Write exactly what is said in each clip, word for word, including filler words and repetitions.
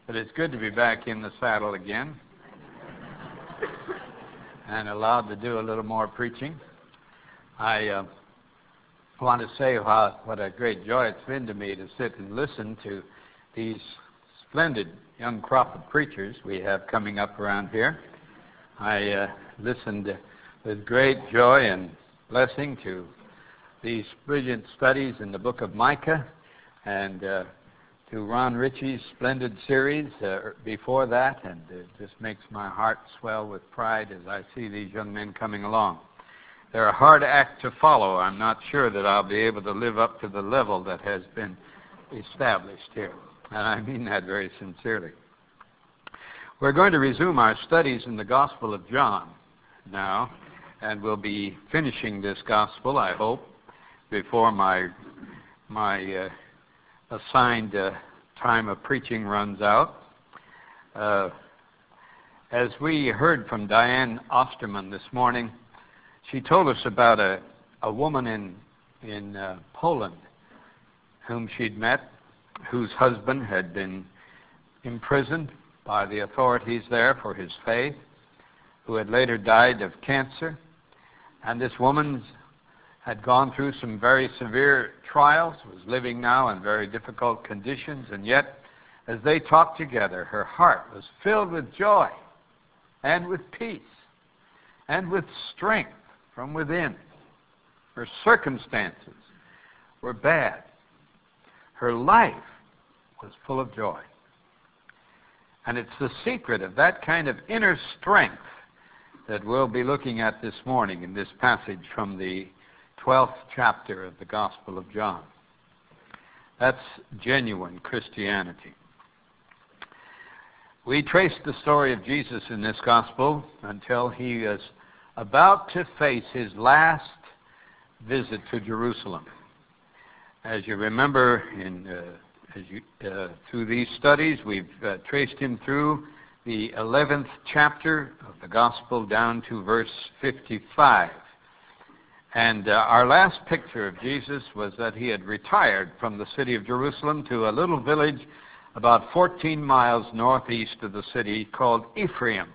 But it's good to be back in the saddle again and allowed to do a little more preaching. I uh, want to say how, what a great joy it's been to me to sit and listen to these splendid young crop of preachers we have coming up around here. I uh, listened with great joy and blessing to these brilliant studies in the book of Micah, and uh, to Ron Ritchie's splendid series uh, before that, and it just makes my heart swell with pride as I see these young men coming along. They're a hard act to follow. I'm not sure that I'll be able to live up to the level that has been established here, and I mean that very sincerely. We're going to resume our studies in the Gospel of John now, and we'll be finishing this Gospel, I hope, before my my uh, assigned uh, time of preaching runs out. Uh, as we heard from Diane Osterman this morning, she told us about a, a woman in, in uh, Poland whom she'd met, whose husband had been imprisoned by the authorities there for his faith, who had later died of cancer. And this woman had gone through some very severe trials, was living now in very difficult conditions, and yet, as they talked together, her heart was filled with joy and with peace and with strength from within. Her circumstances were bad. Her life was full of joy. And it's the secret of that kind of inner strength that we'll be looking at this morning in this passage from the twelfth chapter of the Gospel of John. That's genuine Christianity. We trace the story of Jesus in this Gospel until he is about to face his last visit to Jerusalem. As you remember, in, uh, as you, uh, through these studies, we've uh, traced him through the eleventh chapter of the Gospel down to verse fifty-five. And uh, our last picture of Jesus was that he had retired from the city of Jerusalem to a little village about fourteen miles northeast of the city called Ephraim.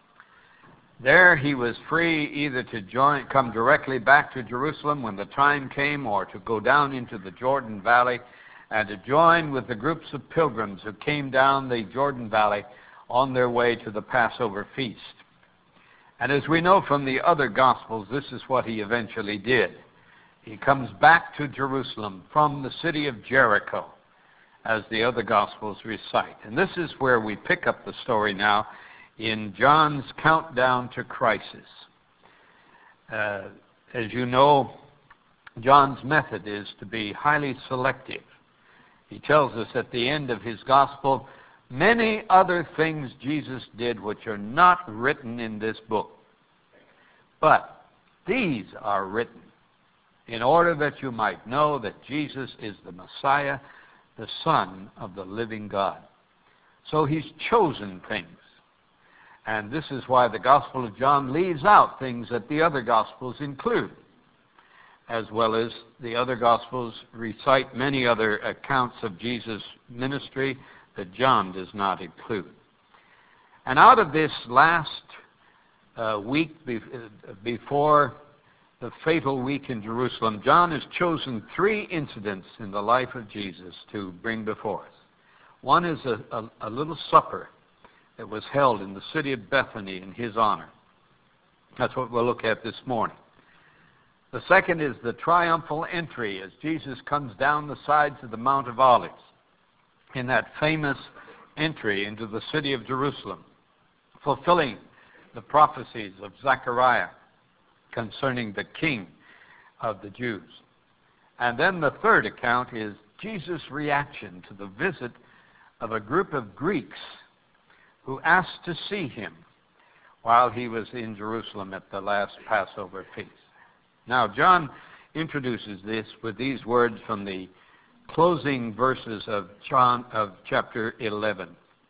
There he was free either to join, come directly back to Jerusalem when the time came, or to go down into the Jordan Valley and to join with the groups of pilgrims who came down the Jordan Valley on their way to the Passover feast. And as we know from the other Gospels, this is what he eventually did. He comes back to Jerusalem from the city of Jericho, as the other Gospels recite. And this is where we pick up the story now in John's countdown to crisis. Uh, as you know, John's method is to be highly selective. He tells us at the end of his Gospel, many other things Jesus did which are not written in this book. But these are written in order that you might know that Jesus is the Messiah, the Son of the living God. So he's chosen things. And this is why the Gospel of John leaves out things that the other Gospels include, as well as the other Gospels recite many other accounts of Jesus' ministry that John does not include. And out of this last uh, week be- uh, before the fatal week in Jerusalem, John has chosen three incidents in the life of Jesus to bring before us. One is a, a, a little supper that was held in the city of Bethany in his honor. That's what we'll look at this morning. The second is the triumphal entry as Jesus comes down the sides of the Mount of Olives in that famous entry into the city of Jerusalem, fulfilling the prophecies of Zechariah concerning the king of the Jews. And then the third account is Jesus' reaction to the visit of a group of Greeks who asked to see him while he was in Jerusalem at the last Passover feast. Now, John introduces this with these words from the closing verses of John of chapter eleven.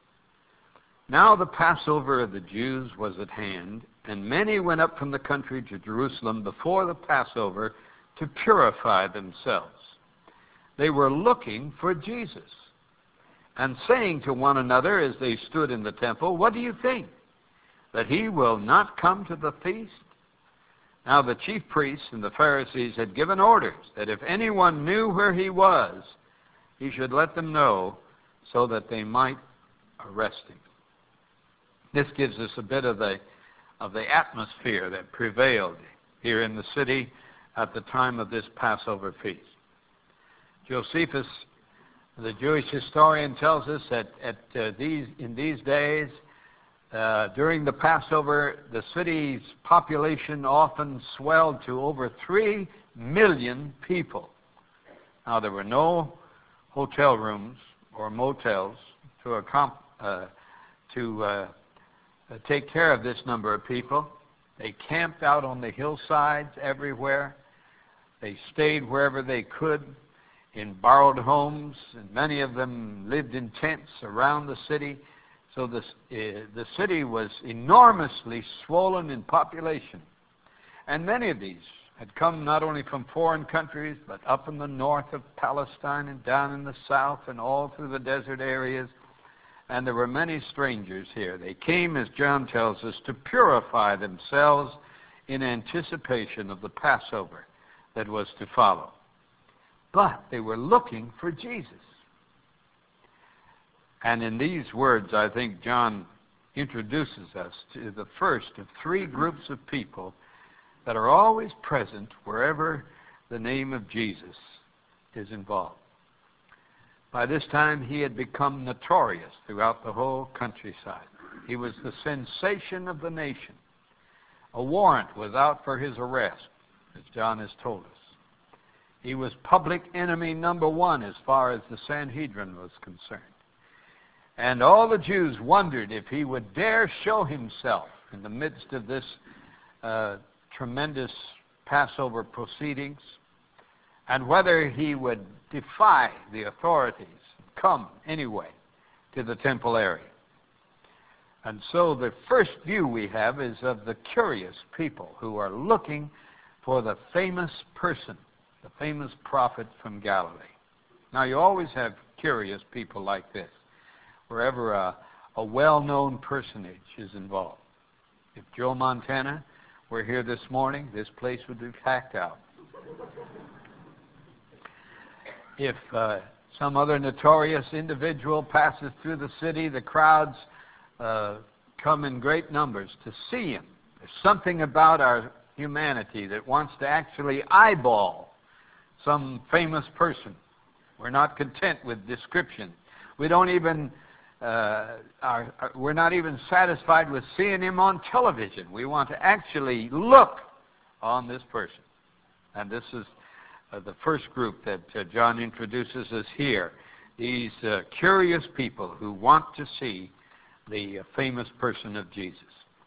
Now the Passover of the Jews was at hand, and many went up from the country to Jerusalem before the Passover to purify themselves. They were looking for Jesus. and saying to one another as they stood in the temple, "What do you think? That he will not come to the feast?" Now the chief priests and the Pharisees had given orders that if anyone knew where he was, he should let them know so that they might arrest him. This gives us a bit of the of the atmosphere that prevailed here in the city at the time of this Passover feast. Josephus, the Jewish historian, tells us that at uh, these in these days, uh, during the Passover, the city's population often swelled to over three million people. Now, there were no hotel rooms or motels to accom- uh, to uh, take care of this number of people. They camped out on the hillsides everywhere. They stayed wherever they could in borrowed homes, and many of them lived in tents around the city. So this, uh, the city was enormously swollen in population. And many of these had come not only from foreign countries, but up in the north of Palestine and down in the south and all through the desert areas. And there were many strangers here. They came, as John tells us, to purify themselves in anticipation of the Passover that was to follow. But they were looking for Jesus. And in these words, I think John introduces us to the first of three groups of people that are always present wherever the name of Jesus is involved. By this time, he had become notorious throughout the whole countryside. He was the sensation of the nation. A warrant was out for his arrest, as John has told us. He was public enemy number one as far as the Sanhedrin was concerned. And all the Jews wondered if he would dare show himself in the midst of this uh, tremendous Passover proceedings, and whether he would defy the authorities, come anyway to the temple area. And so the first view we have is of the curious people who are looking for the famous person, the famous prophet from Galilee. Now, you always have curious people like this, wherever a, a well-known personage is involved. If Joe Montana were here this morning, this place would be packed out. If uh, some other notorious individual passes through the city, the crowds uh, come in great numbers to see him. There's something about our humanity that wants to actually eyeball some famous person. We're not content with description. We don't even, uh, are, are, we're not even satisfied with seeing him on television. We want to actually look on this person. And this is uh, the first group that uh, John introduces us here. These uh, curious people who want to see the uh, famous person of Jesus.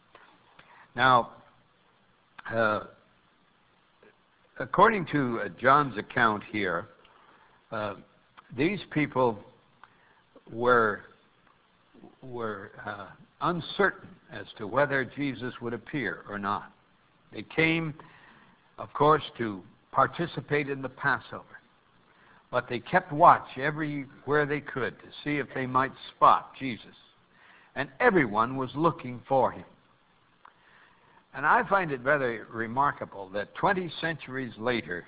Now, uh, according to uh, John's account here, uh, these people were were uh, uncertain as to whether Jesus would appear or not. They came, of course, to participate in the Passover, but they kept watch everywhere they could to see if they might spot Jesus. And everyone was looking for him. And I find it rather remarkable that twenty centuries later,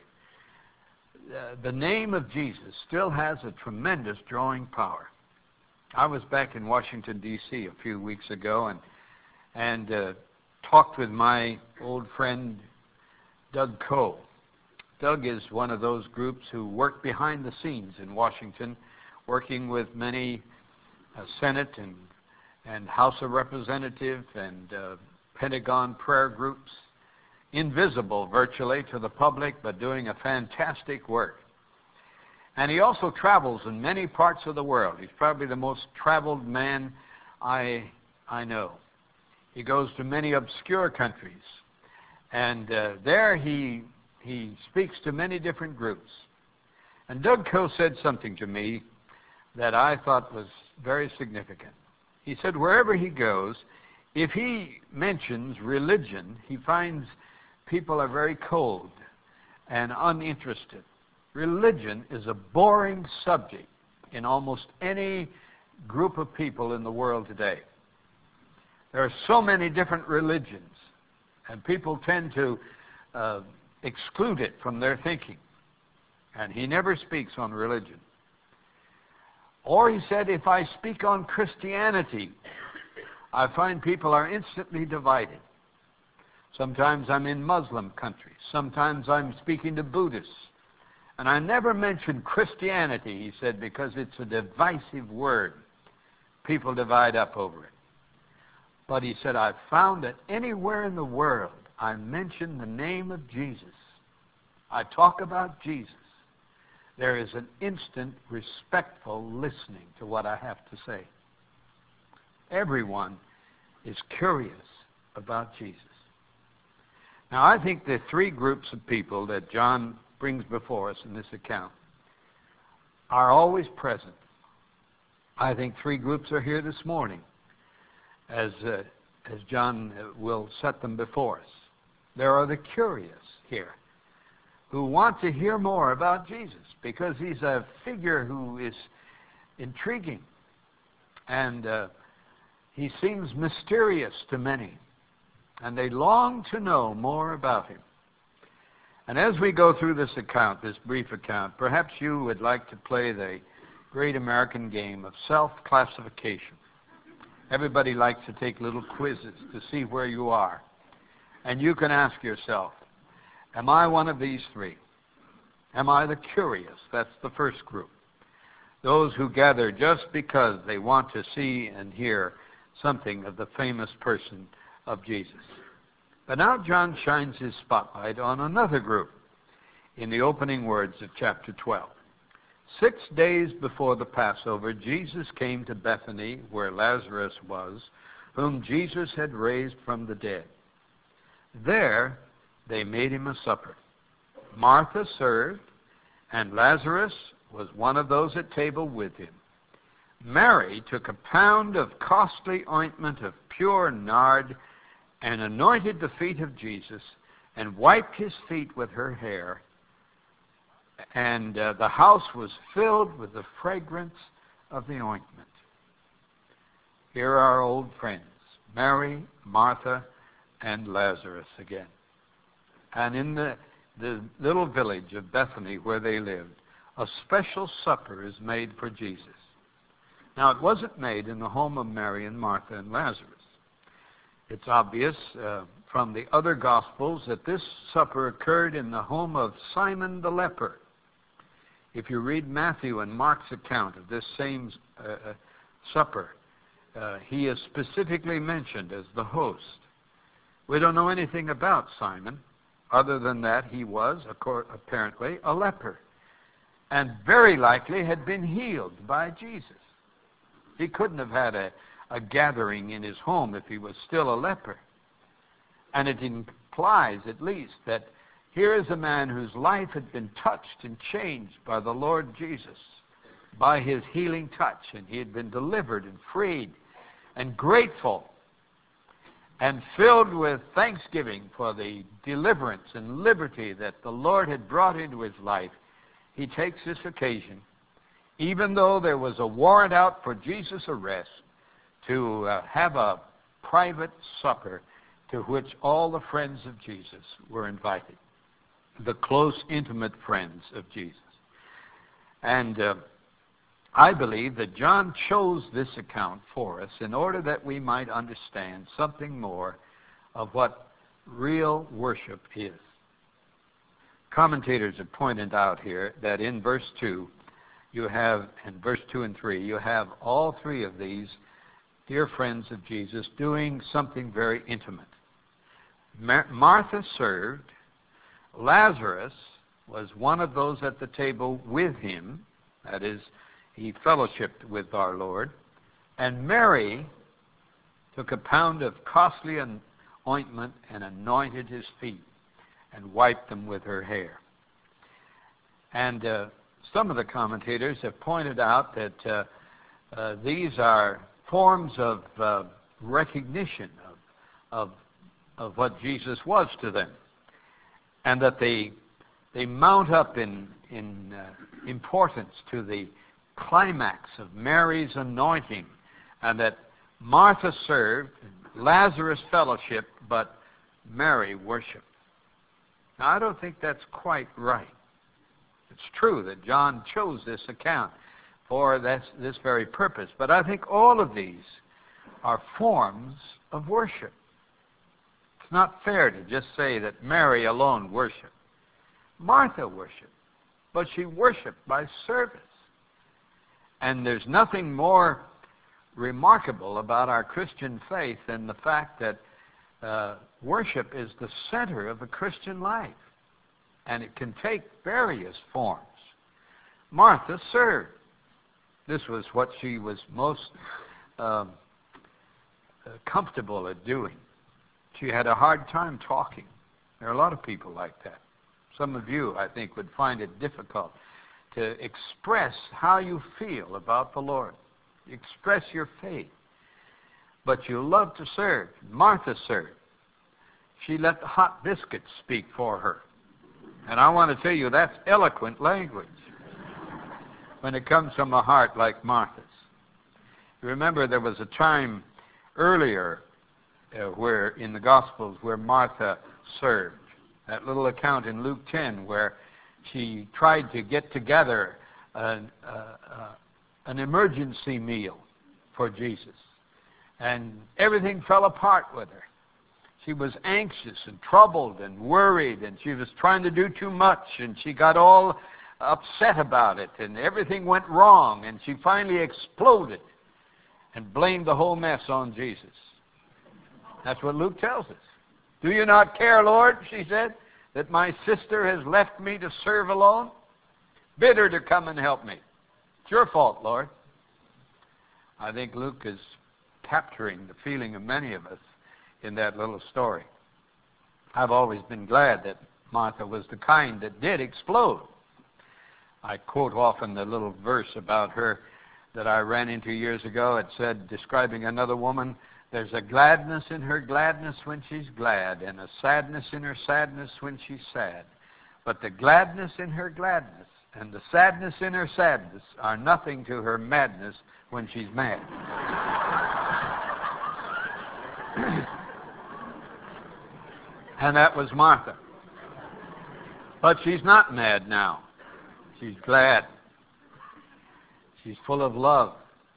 uh, the name of Jesus still has a tremendous drawing power. I was back in Washington, D C a few weeks ago and, and uh, talked with my old friend Doug Coe. Doug is one of those groups who work behind the scenes in Washington, working with many uh, Senate and, and House of Representatives and uh, Pentagon prayer groups, invisible virtually to the public, but doing a fantastic work. And he also travels in many parts of the world. He's probably the most traveled man I, I know. He goes to many obscure countries. And uh, there he, he speaks to many different groups. And Doug Coe said something to me that I thought was very significant. He said wherever he goes, if he mentions religion, he finds people are very cold and uninterested. Religion is a boring subject in almost any group of people in the world today. There are so many different religions, and people tend to uh, exclude it from their thinking. And he never speaks on religion. Or he said, if I speak on Christianity, I find people are instantly divided. Sometimes I'm in Muslim countries. Sometimes I'm speaking to Buddhists. And I never mention Christianity, he said, because it's a divisive word. People divide up over it. But he said, I've found that anywhere in the world I mention the name of Jesus, I talk about Jesus, there is an instant respectful listening to what I have to say. Everyone is curious about Jesus. Now, I think the three groups of people that John brings before us in this account are always present. I think three groups are here this morning, as, uh, as John will set them before us. There are the curious here who want to hear more about Jesus because he's a figure who is intriguing, and uh, he seems mysterious to many, and they long to know more about him. And as we go through this account, this brief account, perhaps you would like to play the great American game of self-classification. Everybody likes to take little quizzes to see where you are. And you can ask yourself, am I one of these three? Am I the curious? That's the first group. Those who gather just because they want to see and hear something of the famous person of Jesus. But now John shines his spotlight on another group in the opening words of chapter twelve. Six days before the Passover, Jesus came to Bethany, where Lazarus was, whom Jesus had raised from the dead. There they made him a supper. Martha served, and Lazarus was one of those at table with him. Mary took a pound of costly ointment of pure nard and anointed the feet of Jesus and wiped his feet with her hair. And uh, the house was filled with the fragrance of the ointment. Here are our old friends, Mary, Martha, and Lazarus again. And in the, the little village of Bethany where they lived, a special supper is made for Jesus. Now, it wasn't made in the home of Mary and Martha and Lazarus. It's obvious uh, from the other Gospels that this supper occurred in the home of Simon the leper. If you read Matthew and Mark's account of this same uh, uh, supper, uh, he is specifically mentioned as the host. We don't know anything about Simon, other than that he was, apparently, a leper, and very likely had been healed by Jesus. He couldn't have had a, a gathering in his home if he was still a leper. And it implies, at least, that here is a man whose life had been touched and changed by the Lord Jesus, by his healing touch, and he had been delivered and freed and grateful and filled with thanksgiving for the deliverance and liberty that the Lord had brought into his life. He takes this occasion, even though there was a warrant out for Jesus' arrest, to uh, have a private supper to which all the friends of Jesus were invited, the close, intimate friends of Jesus. And uh, I believe that John chose this account for us in order that we might understand something more of what real worship is. Commentators have pointed out here that in verse two, you have, in verse two and three, you have all three of these dear friends of Jesus doing something very intimate. Mar- Martha served. Lazarus was one of those at the table with him. That is, he fellowshiped with our Lord. And Mary took a pound of costly ointment and anointed his feet and wiped them with her hair. And uh, some of the commentators have pointed out that uh, uh, these are forms of uh, recognition of, of, of what Jesus was to them, and that they, they mount up in, in uh, importance to the climax of Mary's anointing, and that Martha served, Lazarus fellowshiped, but Mary worshiped. Now, I don't think that's quite right. It's true that John chose this account for this, this very purpose, but I think all of these are forms of worship. It's not fair to just say that Mary alone worshiped. Martha worshiped, but she worshiped by service. And there's nothing more remarkable about our Christian faith than the fact that uh, worship is the center of a Christian life, and it can take various forms. Martha served. This was what she was most um, uh, comfortable at doing. She had a hard time talking. There are a lot of people like that. Some of you, I think, would find it difficult to express how you feel about the Lord. Express your faith. But you love to serve. Martha served. She let the hot biscuits speak for her. And I want to tell you, that's eloquent language when it comes from a heart like Martha's. You remember there was a time earlier uh, where in the Gospels where Martha served. That little account in Luke ten where she tried to get together an, uh, uh, an emergency meal for Jesus. And everything fell apart with her. She was anxious and troubled and worried, and she was trying to do too much, and she got all upset about it, and everything went wrong, and she finally exploded and blamed the whole mess on Jesus. That's what Luke tells us. Do you not care, Lord, she said, that my sister has left me to serve alone? Bid her to come and help me. It's your fault, Lord. I think Luke is capturing the feeling of many of us in that little story. I've always been glad that Martha was the kind that did explode. I quote often the little verse about her that I ran into years ago. It said, describing another woman, there's a gladness in her gladness when she's glad, and a sadness in her sadness when she's sad. But the gladness in her gladness and the sadness in her sadness are nothing to her madness when she's mad. And that was Martha. But she's not mad now. She's glad. She's full of love.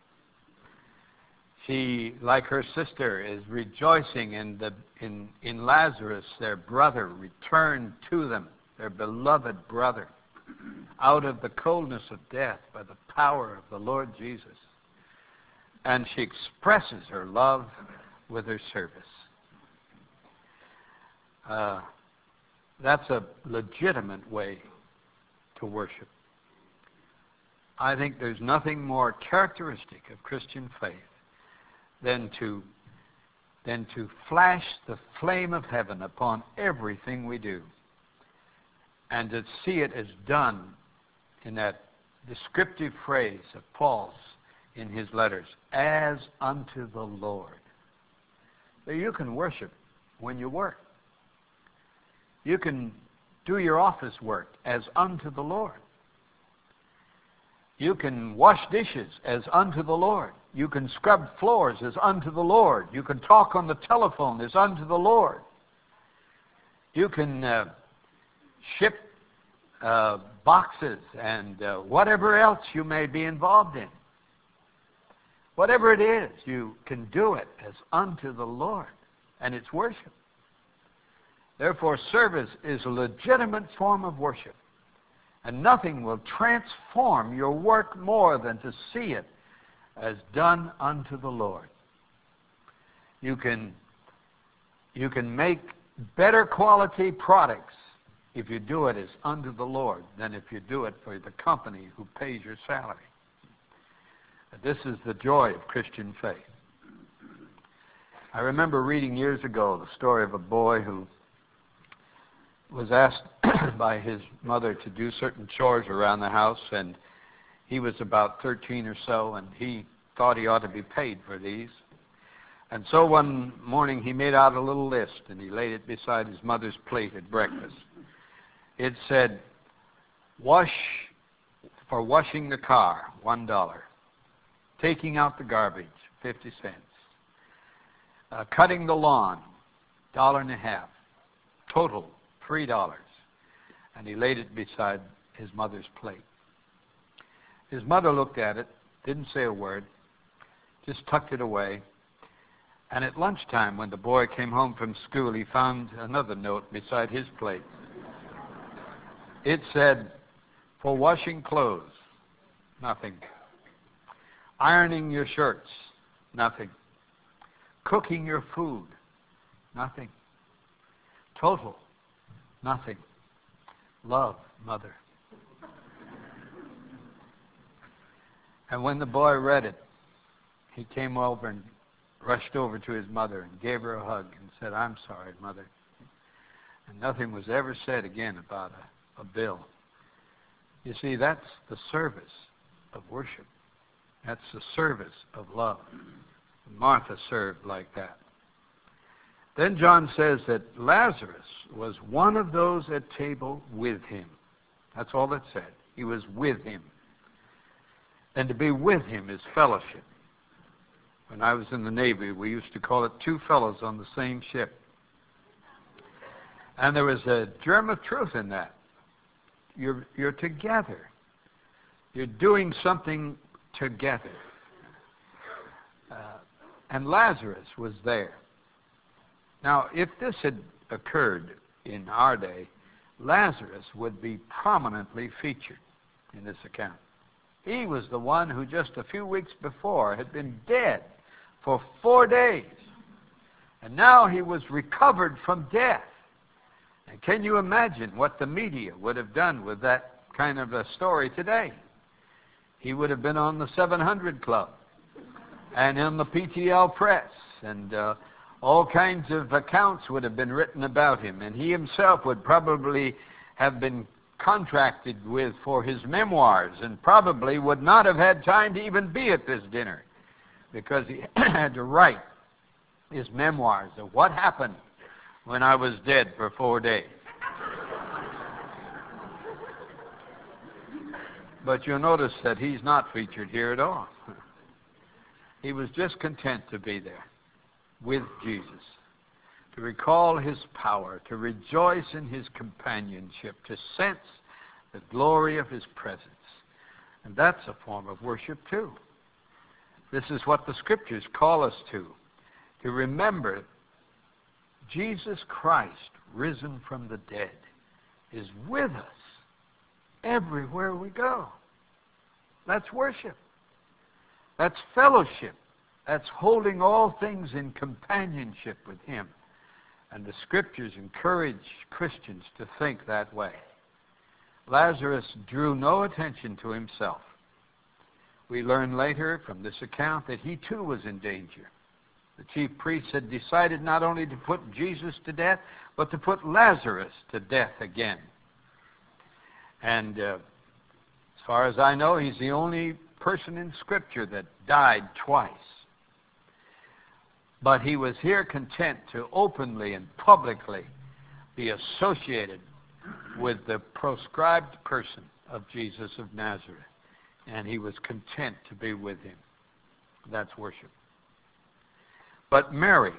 She, like her sister, is rejoicing in the in, in Lazarus, their brother, returned to them, their beloved brother, out of the coldness of death by the power of the Lord Jesus. And she expresses her love with her service. Uh, that's a legitimate way to worship. I think there's nothing more characteristic of Christian faith than to, than to flash the flame of heaven upon everything we do, and to see it as done in that descriptive phrase of Paul's in his letters, as unto the Lord. So you can worship when you work. You can do your office work as unto the Lord. You can wash dishes as unto the Lord. You can scrub floors as unto the Lord. You can talk on the telephone as unto the Lord. You can uh, ship uh, boxes and uh, whatever else you may be involved in. Whatever it is, you can do it as unto the Lord, and it's worship. Therefore, service is a legitimate form of worship, and nothing will transform your work more than to see it as done unto the Lord. You can, you can make better quality products if you do it as unto the Lord than if you do it for the company who pays your salary. This is the joy of Christian faith. I remember reading years ago the story of a boy who was asked by his mother to do certain chores around the house, and he was about thirteen or so, and he thought he ought to be paid for these. And so one morning he made out a little list, and he laid it beside his mother's plate at breakfast. It said, wash for washing the car, one dollar. Taking out the garbage, fifty cents. Uh, cutting the lawn, dollar and a half. Total, three dollars. And he laid it beside his mother's plate. His mother looked at it, didn't say a word, just tucked it away. And at lunchtime, when the boy came home from school, he found another note beside his plate. It said, for washing clothes, nothing. Ironing your shirts, nothing. Cooking your food, nothing. Total, nothing. Love, mother. And when the boy read it, he came over and rushed over to his mother and gave her a hug and said, I'm sorry, Mother. And nothing was ever said again about a, a bill. You see, that's the service of worship. That's the service of love. Martha served like that. Then John says that Lazarus was one of those at table with him. That's all it said. He was with him. And to be with him is fellowship. When I was in the Navy, we used to call it two fellows on the same ship. And there was a germ of truth in that. You're, you're together. You're doing something together. Uh, and Lazarus was there. Now, if this had occurred in our day, Lazarus would be prominently featured in this account. He was the one who just a few weeks before had been dead for four days. And now he was recovered from death. And can you imagine what the media would have done with that kind of a story today? He would have been on the seven hundred Club and in the P T L Press, and uh, all kinds of accounts would have been written about him, and he himself would probably have been contracted with for his memoirs and probably would not have had time to even be at this dinner because he had to write his memoirs of what happened when I was dead for four days. But you'll notice that he's not featured here at all. He was just content to be there with Jesus, to recall his power, to rejoice in his companionship, to sense the glory of his presence. And that's a form of worship too. This is what the Scriptures call us to, to remember Jesus Christ, risen from the dead, is with us everywhere we go. That's worship. That's fellowship. That's holding all things in companionship with him. And the Scriptures encourage Christians to think that way. Lazarus drew no attention to himself. We learn later from this account that he too was in danger. The chief priests had decided not only to put Jesus to death, but to put Lazarus to death again. And uh, as far as I know, he's the only person in Scripture that died twice. But he was here content to openly and publicly be associated with the proscribed person of Jesus of Nazareth. And he was content to be with him. That's worship. But Mary,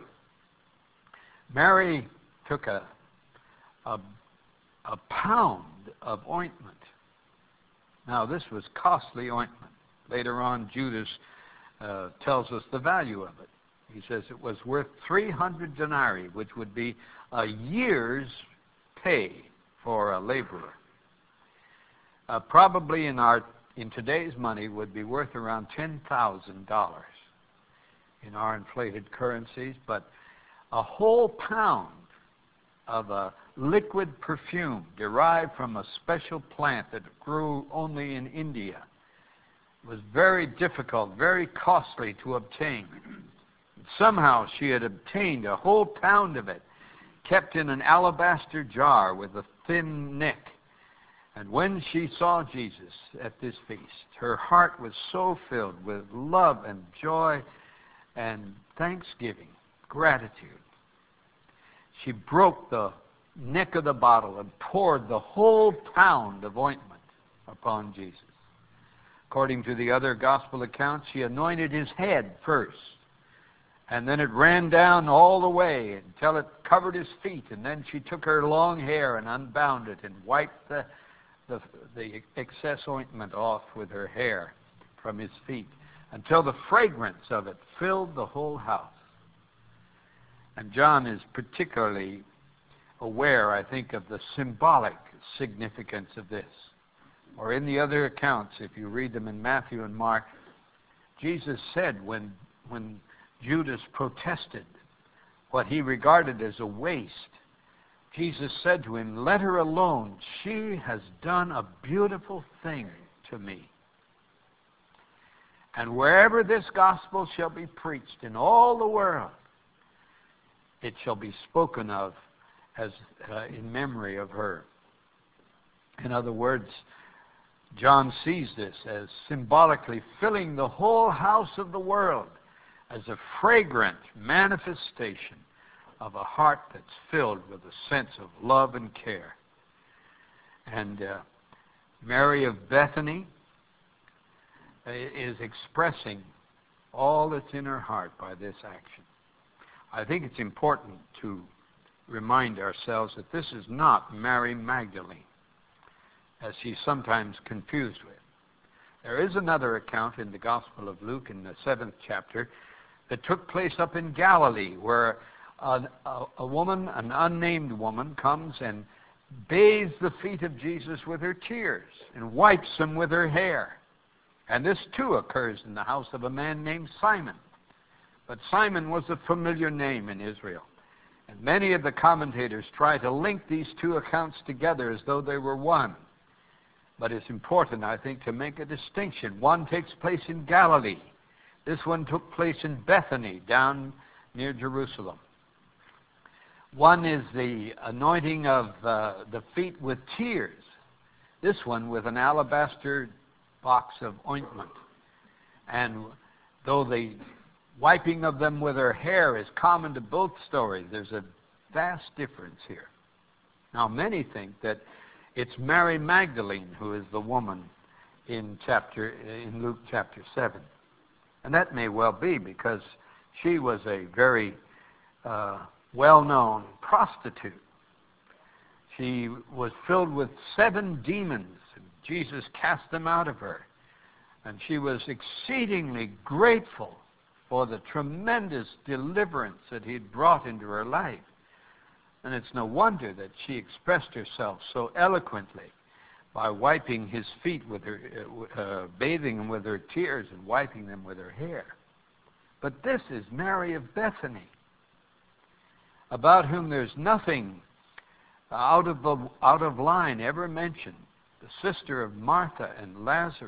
Mary took a, a, a pound of ointment. Now, this was costly ointment. Later on, Judas uh, tells us the value of it. He says it was worth three hundred denarii, which would be a year's pay for a laborer. Uh, probably in our in today's money would be worth around ten thousand dollars in our inflated currencies, but a whole pound of a liquid perfume derived from a special plant that grew only in India was very difficult, very costly to obtain. Somehow she had obtained a whole pound of it, kept in an alabaster jar with a thin neck. And when she saw Jesus at this feast, her heart was so filled with love and joy and thanksgiving, gratitude. She broke the neck of the bottle and poured the whole pound of ointment upon Jesus. According to the other gospel accounts, she anointed his head first. And then it ran down all the way until it covered his feet. And then she took her long hair and unbound it and wiped the, the, the excess ointment off with her hair from his feet until the fragrance of it filled the whole house. And John is particularly aware, I think, of the symbolic significance of this. Or in the other accounts, if you read them in Matthew and Mark, Jesus said when, when Judas protested what he regarded as a waste, Jesus said to him, "Let her alone. She has done a beautiful thing to me. And wherever this gospel shall be preached in all the world, it shall be spoken of as uh, in memory of her." In other words, John sees this as symbolically filling the whole house of the world as a fragrant manifestation of a heart that's filled with a sense of love and care. And uh, Mary of Bethany is expressing all that's in her heart by this action. I think it's important to remind ourselves that this is not Mary Magdalene, as she's sometimes confused with. There is another account in the Gospel of Luke in the seventh chapter that took place up in Galilee, where a, a, a woman, an unnamed woman, comes and bathes the feet of Jesus with her tears and wipes them with her hair. And this too occurs in the house of a man named Simon. But Simon was a familiar name in Israel. And many of the commentators try to link these two accounts together as though they were one. But it's important, I think, to make a distinction. One takes place in Galilee. This one took place in Bethany, down near Jerusalem. One is the anointing of uh, the feet with tears. This one with an alabaster box of ointment. And though the wiping of them with her hair is common to both stories, there's a vast difference here. Now, many think that it's Mary Magdalene who is the woman in chapter in Luke chapter seven. And that may well be, because she was a very uh, well-known prostitute. She was filled with seven demons, and Jesus cast them out of her. And she was exceedingly grateful for the tremendous deliverance that he had brought into her life. And it's no wonder that she expressed herself so eloquently by wiping his feet with her, uh, bathing them with her tears and wiping them with her hair. But this is Mary of Bethany, about whom there's nothing out of the, out of line ever mentioned, the sister of Martha and Lazarus.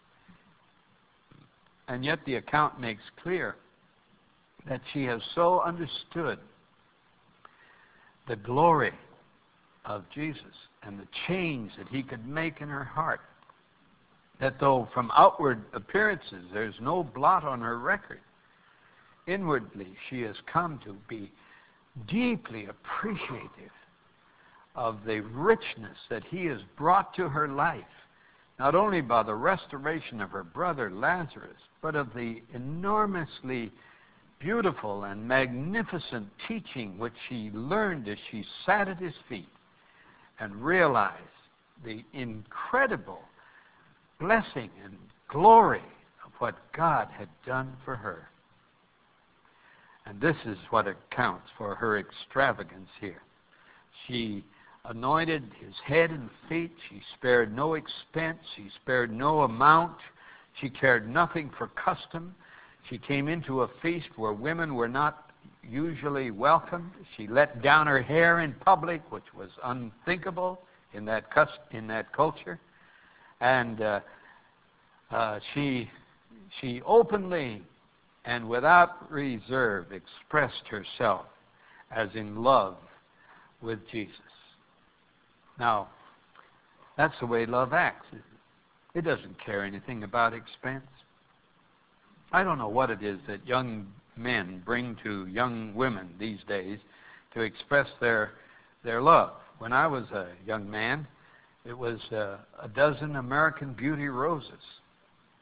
And yet the account makes clear that she has so understood the glory of Jesus and the change that he could make in her heart, that though from outward appearances there's no blot on her record, inwardly she has come to be deeply appreciative of the richness that he has brought to her life, not only by the restoration of her brother Lazarus, but of the enormously beautiful and magnificent teaching which she learned as she sat at his feet and realized the incredible blessing and glory of what God had done for her. And this is what accounts for her extravagance here. She anointed his head and feet. She spared no expense. She spared no amount. She cared nothing for custom. She came into a feast where women were not usually welcomed. She let down her hair in public, which was unthinkable in that cust- in that culture. And uh, uh, she she openly and without reserve expressed herself as in love with Jesus. Now, that's the way love acts, isn't it? It doesn't care anything about expense. I don't know what it is that young men bring to young women these days to express their their love. When I was a young man, it was uh, a dozen American Beauty roses.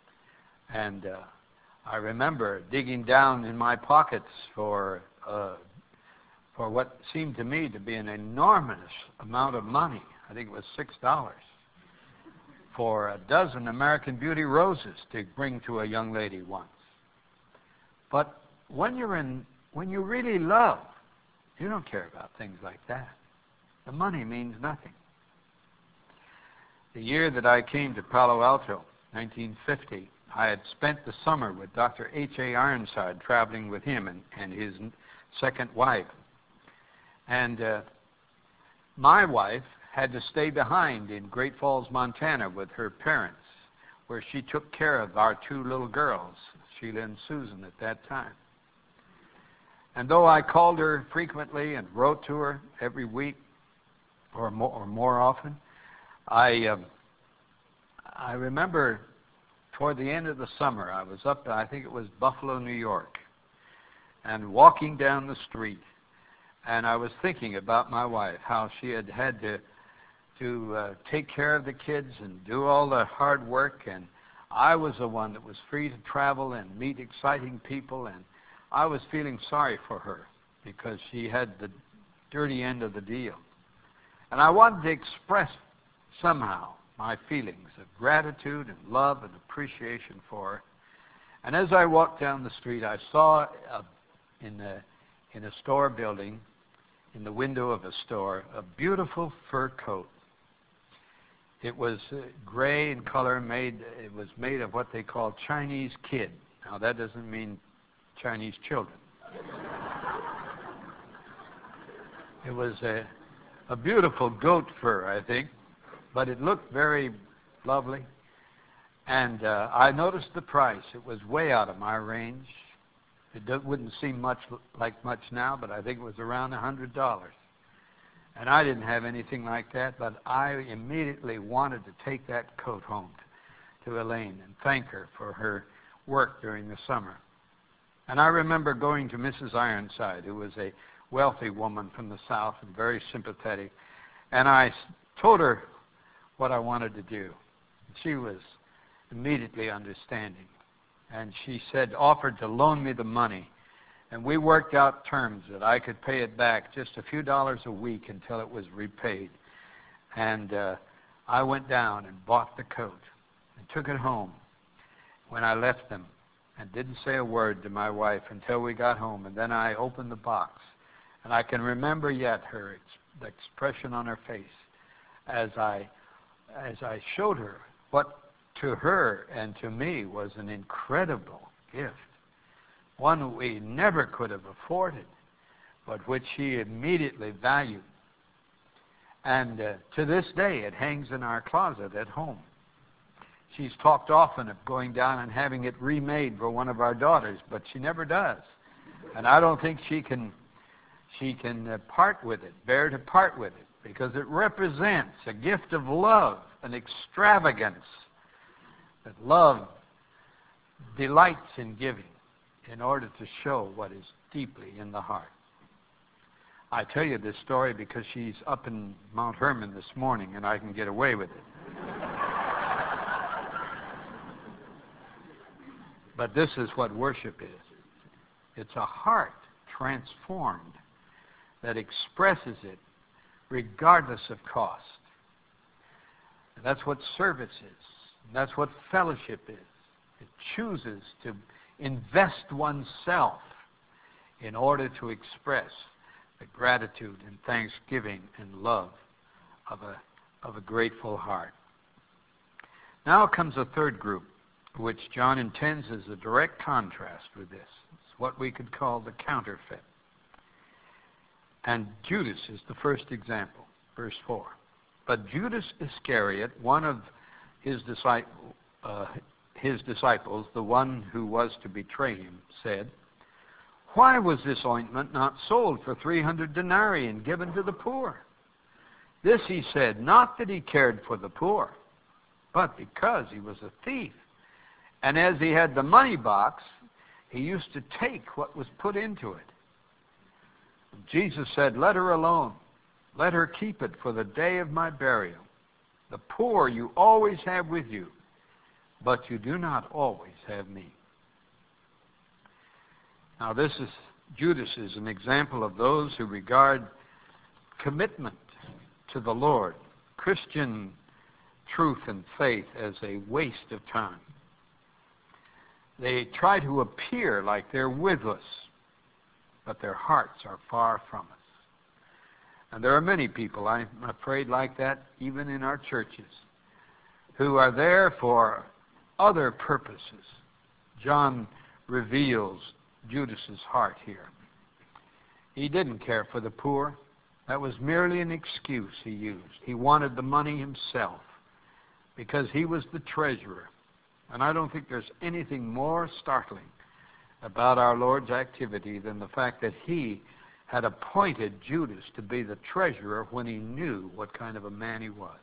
And uh, I remember digging down in my pockets for uh, for what seemed to me to be an enormous amount of money. I think it was six dollars for a dozen American Beauty roses to bring to a young lady once. But when you're in, when you really love, you don't care about things like that. The money means nothing. The year that I came to Palo Alto, nineteen fifty, I had spent the summer with Doctor H A Ironside, traveling with him and, and his second wife. And uh, my wife had to stay behind in Great Falls, Montana with her parents, where she took care of our two little girls, Sheila and Susan, at that time. And though I called her frequently and wrote to her every week or more, or more often, I, uh, I remember toward the end of the summer, I was up, I think it was Buffalo, New York, and walking down the street, and I was thinking about my wife, how she had had to, to uh, take care of the kids and do all the hard work, and I was the one that was free to travel and meet exciting people, and I was feeling sorry for her because she had the dirty end of the deal. And I wanted to express somehow my feelings of gratitude and love and appreciation for her. And as I walked down the street, I saw a, in, a, in a store building, in the window of a store, a beautiful fur coat. It was uh, gray in color, made, it was made of what they call Chinese kid. Now that doesn't mean Chinese children. It was a, a beautiful goat fur, I think, but it looked very lovely. And uh, I noticed the price. It was way out of my range. It do- wouldn't seem much like much now, but I think it was around one hundred dollars. And I didn't have anything like that, but I immediately wanted to take that coat home to, to Elaine and thank her for her work during the summer. And I remember going to Missus Ironside, who was a wealthy woman from the South and very sympathetic, and I told her what I wanted to do. She was immediately understanding, and she said, offered to loan me the money, and we worked out terms that I could pay it back just a few dollars a week until it was repaid. And uh, I went down and bought the coat and took it home. When I left them, and didn't say a word to my wife until we got home, and then I opened the box, and I can remember yet her ex- the expression on her face as I as I showed her what to her and to me was an incredible gift, one we never could have afforded, but which she immediately valued. And uh, to this day, it hangs in our closet at home. She's talked often of going down and having it remade for one of our daughters, but she never does. And I don't think she can she can uh, part with it, bear to part with it, because it represents a gift of love, an extravagance that love delights in giving in order to show what is deeply in the heart. I tell you this story because she's up in Mount Hermon this morning and I can get away with it. But this is what worship is. It's a heart transformed that expresses it regardless of cost. And that's what service is. And that's what fellowship is. It chooses to invest oneself in order to express the gratitude and thanksgiving and love of a, of a grateful heart. Now comes a third group, which John intends as a direct contrast with this. It's what we could call the counterfeit. And Judas is the first example, verse four. But Judas Iscariot, one of his, disciple, uh, his disciples, the one who was to betray him, said, "Why was this ointment not sold for three hundred denarii and given to the poor?" This he said, not that he cared for the poor, but because he was a thief. And as he had the money box, he used to take what was put into it. Jesus said, "Let her alone. Let her keep it for the day of my burial. The poor you always have with you, but you do not always have me. Now this is, Judas is an example of those who regard commitment to the Lord, Christian truth and faith, as a waste of time. They try to appear like they're with us, but their hearts are far from us. And there are many people, I'm afraid, like that, even in our churches, who are there for other purposes. John reveals Judas's heart here. He didn't care for the poor. That was merely an excuse he used. He wanted the money himself because he was the treasurer. And I don't think there's anything more startling about our Lord's activity than the fact that he had appointed Judas to be the treasurer when he knew what kind of a man he was.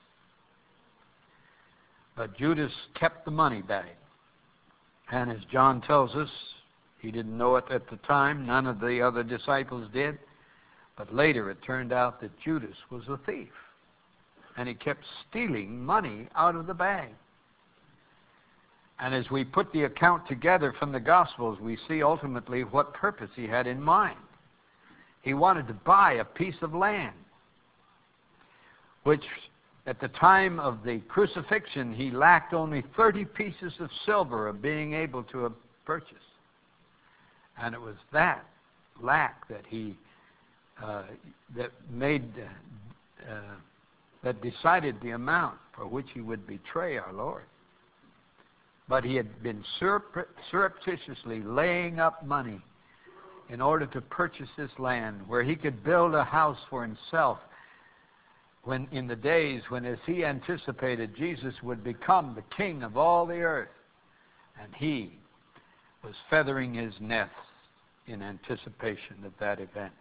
But Judas kept the money bag. And as John tells us, he didn't know it at the time. None of the other disciples did. But later it turned out that Judas was a thief. And he kept stealing money out of the bag. And as we put the account together from the Gospels, we see ultimately what purpose he had in mind. He wanted to buy a piece of land, which at the time of the crucifixion, he lacked only thirty pieces of silver of being able to purchase. And it was that lack that he uh, that made uh, uh, that decided the amount for which he would betray our Lord. But he had been surrep- surreptitiously laying up money in order to purchase this land where he could build a house for himself when in the days when, as he anticipated, Jesus would become the king of all the earth. And he was feathering his nest in anticipation of that event.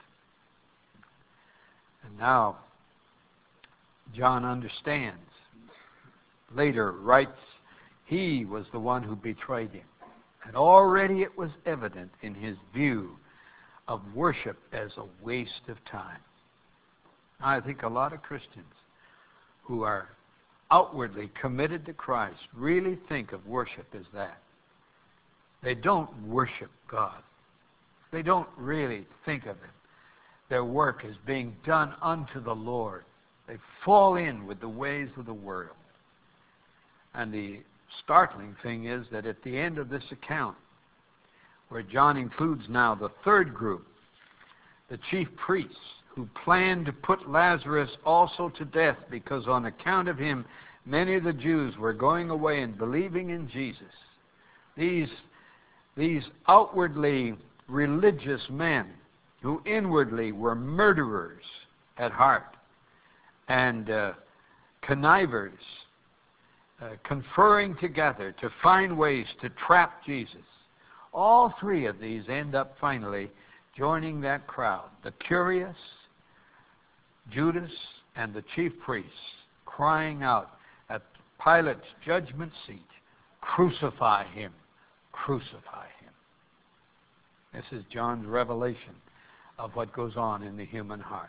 And now John understands. Later writes, he was the one who betrayed him. And already it was evident in his view of worship as a waste of time. I think a lot of Christians who are outwardly committed to Christ really think of worship as that. They don't worship God. They don't really think of it. Their work is being done unto the Lord. They fall in with the ways of the world. And the startling thing is that at the end of this account, where John includes now the third group, the chief priests, who planned to put Lazarus also to death because on account of him many of the Jews were going away and believing in Jesus. These, these outwardly religious men who inwardly were murderers at heart and uh, connivers, uh, conferring together to find ways to trap Jesus. All three of these end up finally joining that crowd. The curious, Judas, and the chief priests crying out at Pilate's judgment seat, "Crucify him, crucify him." This is John's revelation of what goes on in the human heart.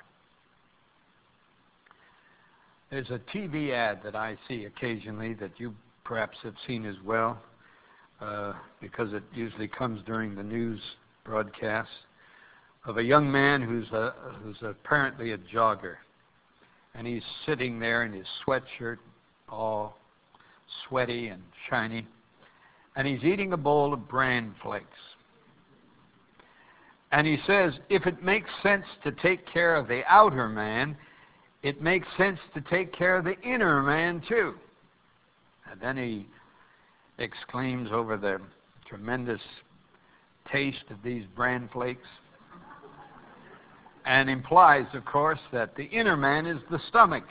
There's a T V ad that I see occasionally that you perhaps have seen as well, uh, because it usually comes during the news broadcasts, of a young man who's a, who's apparently a jogger. And he's sitting there in his sweatshirt, all sweaty and shiny, and he's eating a bowl of bran flakes. And he says, if it makes sense to take care of the outer man, it makes sense to take care of the inner man too. And then he exclaims over the tremendous taste of these bran flakes, and implies, of course, that the inner man is the stomach,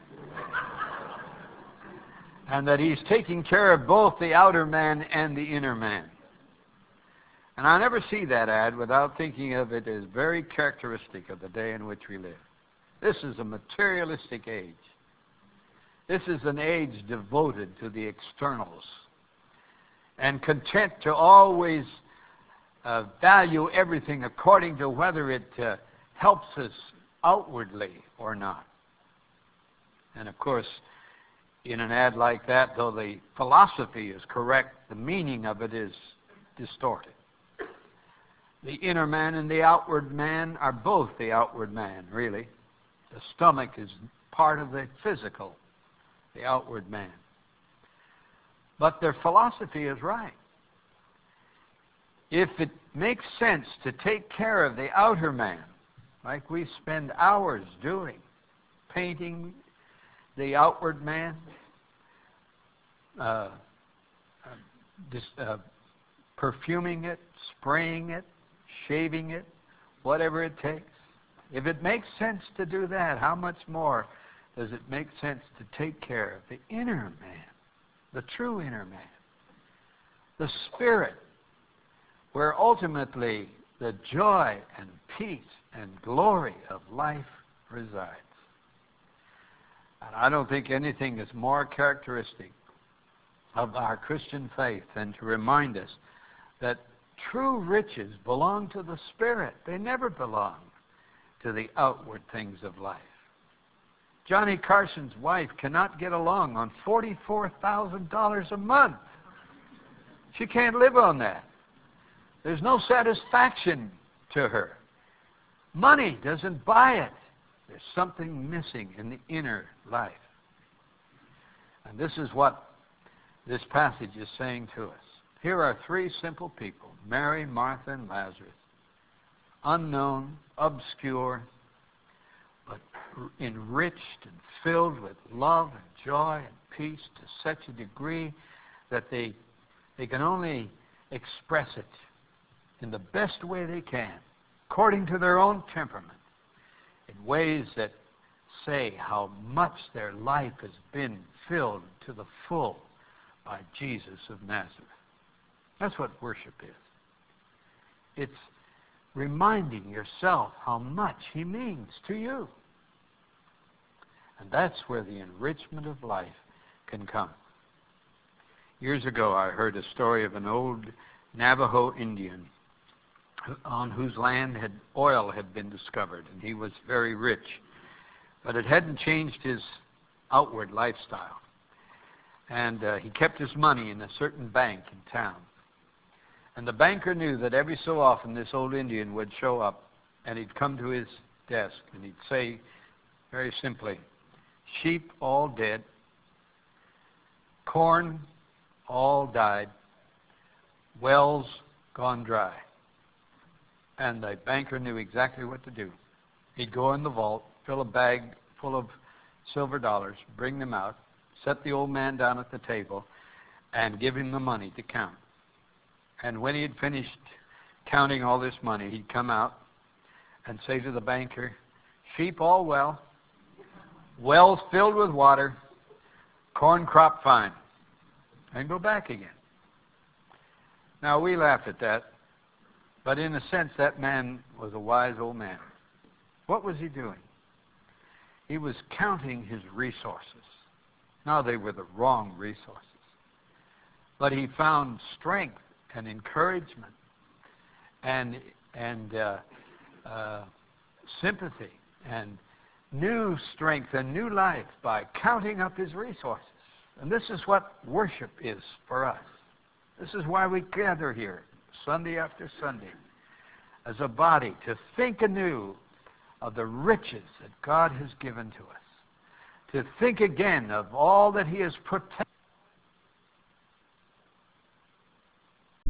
and that he's taking care of both the outer man and the inner man. And I never see that ad without thinking of it as very characteristic of the day in which we live. This is a materialistic age. This is an age devoted to the externals and content to always uh, value everything according to whether it uh, helps us outwardly or not. And of course, in an ad like that, though the philosophy is correct, the meaning of it is distorted. The inner man and the outward man are both the outward man, really. The stomach is part of the physical, the outward man. But their philosophy is right. If it makes sense to take care of the outer man, like we spend hours doing, painting the outward man, uh, uh, dis, uh, perfuming it, spraying it, shaving it, whatever it takes. If it makes sense to do that, how much more does it make sense to take care of the inner man, the true inner man, the spirit, where ultimately the joy and peace and glory of life resides. And I don't think anything is more characteristic of our Christian faith than to remind us that true riches belong to the Spirit. They never belong to the outward things of life. Johnny Carson's wife cannot get along on forty-four thousand dollars a month. She can't live on that. There's no satisfaction to her. Money doesn't buy it. There's something missing in the inner life. And this is what this passage is saying to us. Here are three simple people, Mary, Martha, and Lazarus. Unknown, obscure, but enriched and filled with love and joy and peace to such a degree that they, they can only express it in the best way they can, according to their own temperament, in ways that say how much their life has been filled to the full by Jesus of Nazareth. That's what worship is. It's reminding yourself how much He means to you. And that's where the enrichment of life can come. Years ago, I heard a story of an old Navajo Indian on whose land had oil had been discovered, and he was very rich. But it hadn't changed his outward lifestyle. And uh, he kept his money in a certain bank in town. And the banker knew that every so often this old Indian would show up, and he'd come to his desk, and he'd say very simply, "Sheep all dead, corn all died, wells gone dry." And the banker knew exactly what to do. He'd go in the vault, fill a bag full of silver dollars, bring them out, set the old man down at the table, and give him the money to count. And when he had finished counting all this money, he'd come out and say to the banker, "Sheep all well, wells filled with water, corn crop fine," and go back again. Now, we laugh at that, but in a sense, that man was a wise old man. What was he doing? He was counting his resources. Now, they were the wrong resources. But he found strength and encouragement and, and uh, uh, sympathy and new strength and new life by counting up his resources. And this is what worship is for us. This is why we gather here Sunday after Sunday as a body to think anew of the riches that God has given to us, to think again of all that He has protected